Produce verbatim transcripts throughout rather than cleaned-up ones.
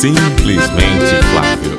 Simplesmente Flávio.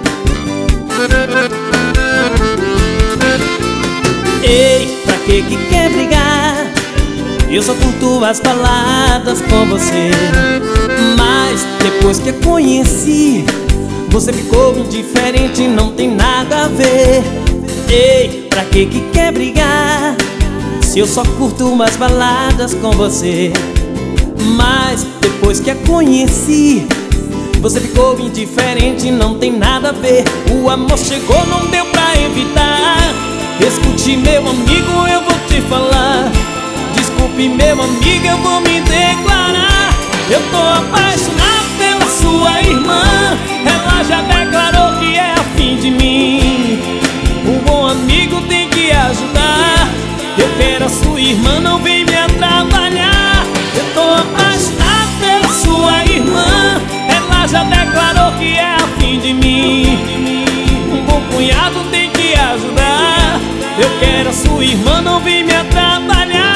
Ei, pra que que quer brigar? Eu só curto as baladas com você. Mas depois que eu conheci, você ficou indiferente, não tem nada a ver. Ei, pra que que quer brigar? Se eu só curto umas baladas com você. Mas depois que a conheci, você ficou indiferente, não tem nada a ver. O amor chegou, não deu pra evitar. Escute, meu amigo, eu vou te falar. Desculpe, meu amigo, eu vou me declarar. Eu tô apaixonado pela sua irmã. Ela já declarou que é afim de mim. Um bom amigo tem que ajudar. Eu quero a sua irmã, não vem me atrapalhar. Eu tô apaixonado pela sua irmã. Ela já declarou que é afim de mim. Um bom cunhado tem que ajudar. Eu quero a sua irmã, não vem me atrapalhar.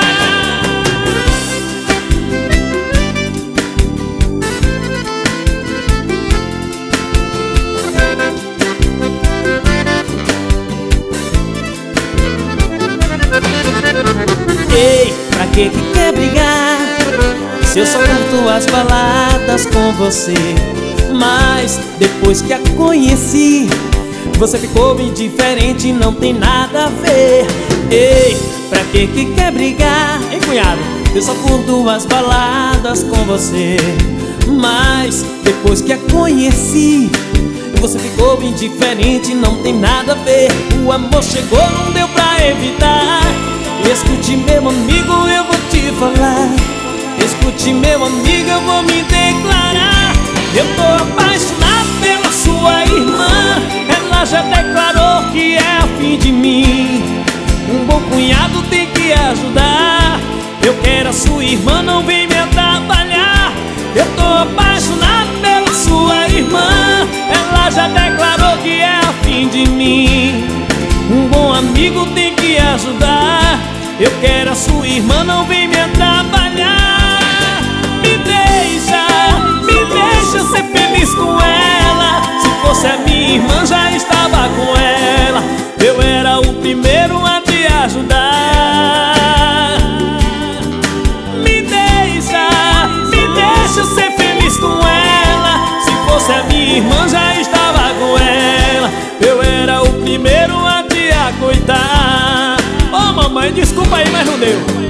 Ei, pra que que quer brigar? Se eu só curto as baladas com você. Mas depois que a conheci, você ficou indiferente, não tem nada a ver. Ei, pra que que quer brigar? Hein, cunhado? Eu só curto as baladas com você. Mas depois que a conheci, você ficou indiferente, não tem nada a ver. O amor chegou, não deu pra evitar. Escute, meu amigo, eu vou te falar. Escute, meu amigo, eu vou me declarar. Eu tô apaixonado pela sua irmã. Ela já declarou que é afim de mim. Um bom cunhado tem que ajudar. Eu quero a sua irmã, não vem me atrapalhar. Eu tô apaixonado pela sua irmã. Ela já declarou que é afim de mim. Um bom amigo tem que ajudar. Eu quero a sua irmã, não vem me atrapalhar. Me deixa, me deixa ser feliz com ela. Se fosse a minha irmã, já estava com ela. Eu era o primeiro a te ajudar. Me deixa, me deixa ser feliz com ela. Se fosse a minha irmã, já estava com ela. Eu era o primeiro a te aguentar. Ô, mamãe, desculpa aí, mas não deu.